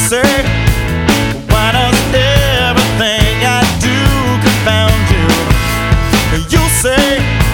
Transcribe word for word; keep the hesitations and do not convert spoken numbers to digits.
say, why does everything I do confound you? You say